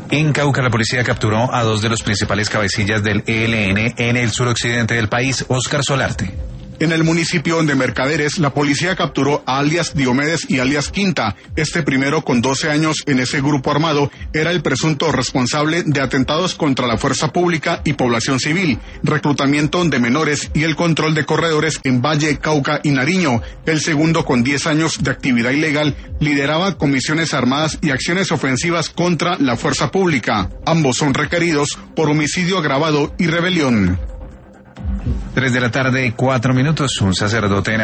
En Cauca, la policía capturó a dos de los principales cabecillas del ELN en el suroccidente del país. Óscar Solarte. En el municipio de Mercaderes, la policía capturó a alias Diomedes y alias Quinta. Este primero, con 12 años en ese grupo armado, era el presunto responsable de atentados contra la fuerza pública y población civil, reclutamiento de menores y el control de corredores en Valle, Cauca y Nariño. El segundo, con 10 años de actividad ilegal, lideraba comisiones armadas y acciones ofensivas contra la fuerza pública. Ambos son requeridos por homicidio agravado y rebelión. 3 de la tarde, 4 minutos. Un sacerdote en